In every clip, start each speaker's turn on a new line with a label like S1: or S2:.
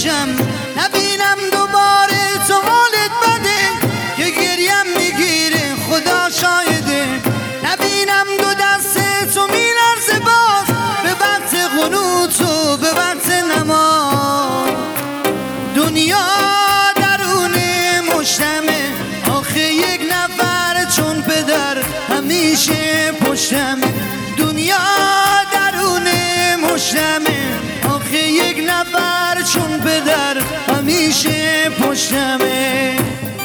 S1: بشم، نبینم دوباره تو حالت بده که گریم میگیره خدا شاهده. نبینم دو دست تو میلرزه باز به وقت قنوت و به وقت نماز. دنیا درون مشتمه، آخه یک نفر چون پدر همیشه پشتمه. دنیا درون مشتمه، آخه یک نفر چون پدر همیشه پشتمه.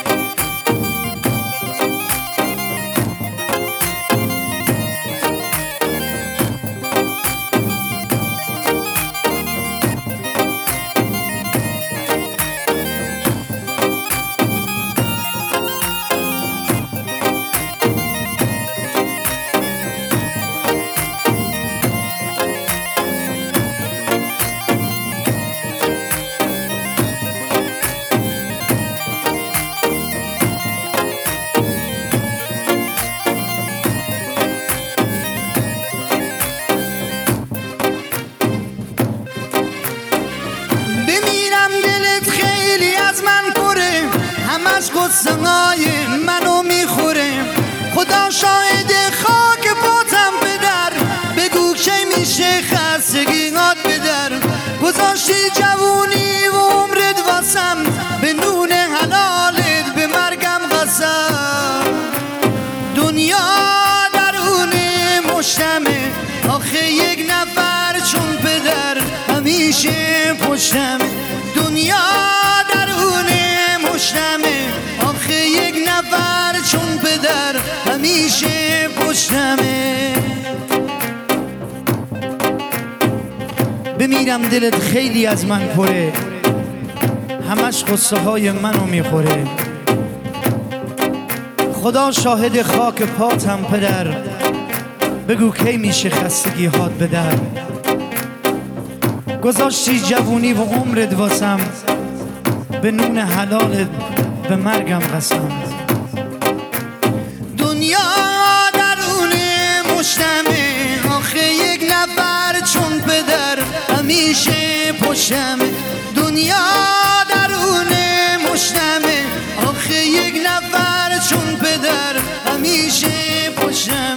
S1: همش قصه های منو میخوره، خدا شاهد خاک پاتم پدر. بگو کی میشه خستگیات بدر، گذاشتی جوونی و عمرت واسم، به نون حلالت به مرگم قسم. دنیا درون مشتمه، آخه یک نفر چون پدر همیشه پشتمه. دنیا درون مشتمه، آخه یک نفر چون پدر همیشه پشتمه. بمیرم دلت خیلی از من پره، همش قصه های منو میخوره. خدا شاهد خاک پاتم پدر، بگو کی میشه خستگی هات بدر. گذاشتی جوونی و عمرت واسم، به نون حلالت به مرگم قسم. دنیا درون مشتمه، آخه یک نفر چون پدر همیشه پشتمه. دنیا درون مشتمه، آخه یک نفر چون پدر همیشه پشتمه.